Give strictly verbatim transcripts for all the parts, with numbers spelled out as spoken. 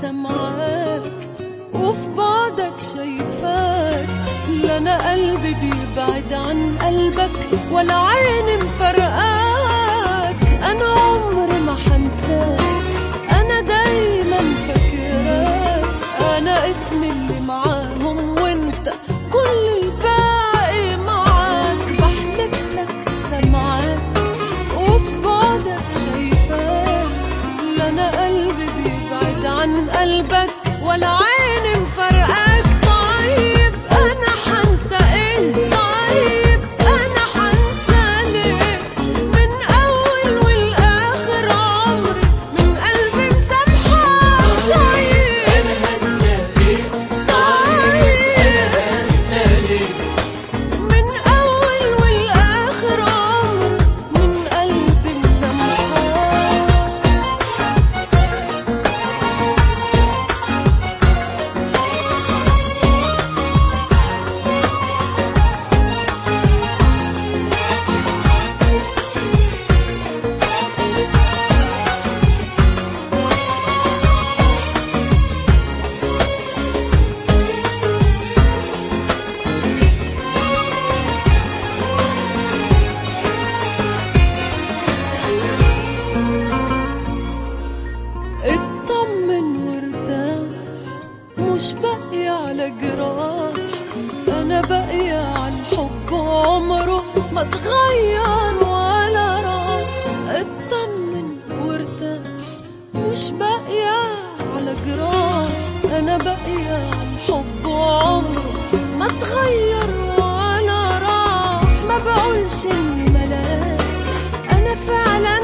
سمعاك وفي بعدك شايفاك. لا أنا قلبي بيبعد عن قلبك ولا عيني مفرقاك. أنا عمري ما حنساك، أنا دايما فاكراك. أنا اسمي اللي معاهم وانت كل الباقي معاك. بحلف لك سمعاك وفي بعدك شايفاك. لا أنا قلبي بيبعد عن قلبك ولا عيني مفرقاك. طيب أنا حنسى إيه؟ طيب أنا حنسى ليه؟ من أول والآخر عمري من قلبي مسامحاك. طيب أنا هنسى إيه؟ طيب أنا هنسى ليه؟ من أول والآخر عمري من قلبي مسامحاك. اطمن وارتاح، مش باقية على جراح. أنا باقية على الحب عمره ما اتغير ولا راح. اطمن وارتاح، مش باقية على جراح. أنا باقية على الحب عمره ما اتغير ولا راح. ما بقولش إني ملاك، أنا فعلا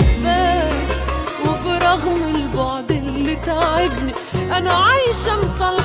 حباك. وبرغم البعد اللي تعبني أنا عايشة مصلحة